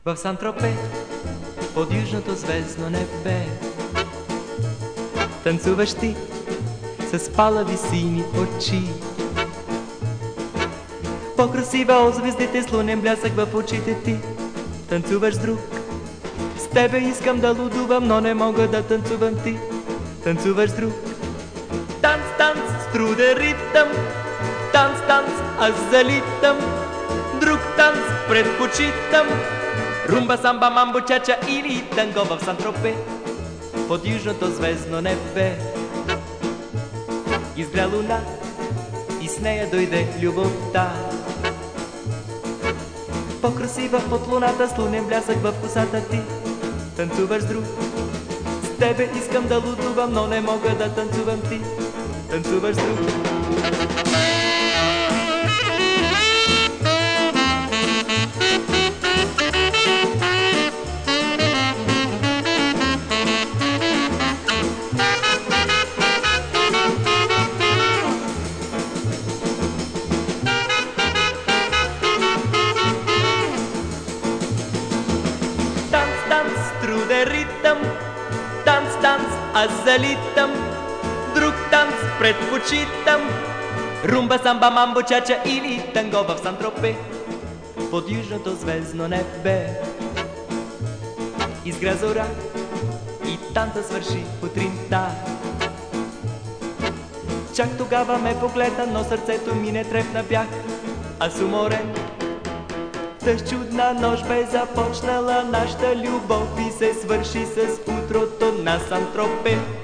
В Сан-Тропе, под южното звездно небе, танцуваш ти с палави сини очи. По-красива от звездите, с лунен блясък в очите ти. Танцуваш с друг, с тебе искам да лудувам, но не мога да танцувам ти. Танцуваш с друг. Танц, танц, с труден ритъм. Танц, танц, аз залитам. Друг танц предпочитам. Румба, самба, мамбо, чача или танго в Сан-Тропе, под южното звездно небе. Изгря луна и с нея дойде любовта. По-красива от луната, с лунен блясък в косата ти. Танцуваш с друг, с тебе искам да лудувам, но не мога да танцувам ти. Танцуваш с друг. Труден ритъм, танц, танц, аз залитам. Друг танц предпочитам. Румба, самба, мамбо, чача или танго в Сан-Тропе, под южното звездно небе. Изгря зора и танца свърши утринта. Чак тогава ме погледна, но сърцето ми не трепна, бях аз уморен. С чудна нощ бе започнала нашата любов и се свърши с утрото на Сан-Тропе.